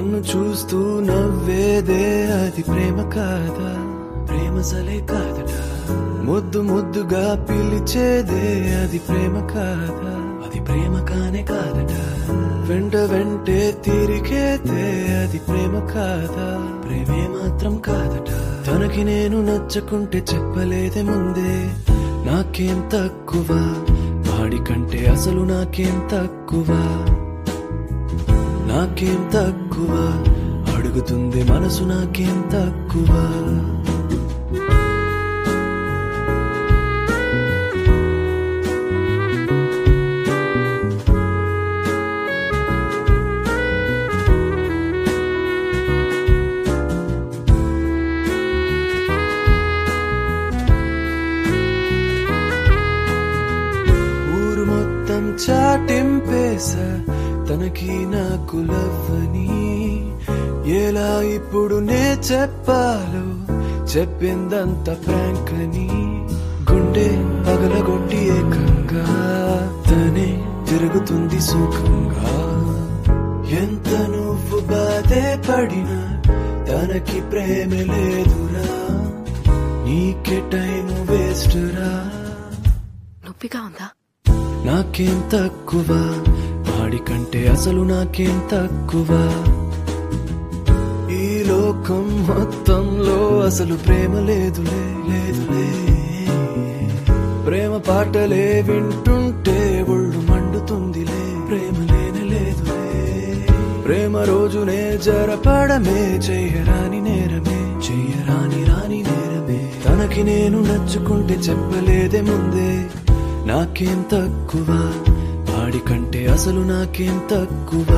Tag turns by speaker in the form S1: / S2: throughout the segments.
S1: నన్ను చూస్తూ నవ్వేదే అది ప్రేమ కాదా? ప్రేమ సలే కాదట. ముద్దు ముద్దుగా పిలిచేదే అది ప్రేమ కాదా? అది ప్రేమ కానే కాదట. వెంట వెంటే తిరిగేదే అది ప్రేమ కాదా? ప్రేమే మాత్రం కాదట. తనకి నేను నచ్చకుంటే చెప్పలేదే ముందే. నాకేం తక్కువ వాడికంటే, అసలు నాకేం తక్కువ? నాకేం తక్కువ అడుగుతుంది మనసు, నాకేం తక్కువ? ఊరు మొత్తం చాటింపేసా తనకి నాకు లవ్వని. ఎలా ఇప్పుడు నే చెప్పాలో, చెప్పిందంత ప్రాంక్ అని. గుండె పగలగొట్టి ఏకంగా తనే తిరుగుతుంది సుఖంగా. ఎంత నువ్వు బాధే పడినా తనకి ప్రేమ లేదురా. నీకే టైం వేస్ట్ రా.
S2: నొప్పిగా ఉందా?
S1: నాకేం తక్కువ వాడికంటే, అసలు నాకేం తక్కువ? ఈ లోకం మొత్తంలో అసలు ప్రేమ లేదులే, లేదులే. ప్రేమ పాటలే వింటుంటే ఒళ్ళు మండుతుందిలే. ప్రేమ లేనే లేదులే. ప్రేమ రోజునే జరపడమే చెయ్యరాని నేరమే, చెయ్యరాని రాని నేరమే. తనకి నేను నచ్చుకుంటే చెప్పలేదే ముందే. నాకేం తక్కువ వాడికంటే, అసలు నాకేం తక్కువ?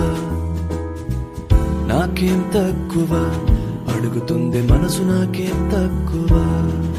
S1: నాకేం తక్కువ అడుగుతుంది మనసు, నాకేం తక్కువ?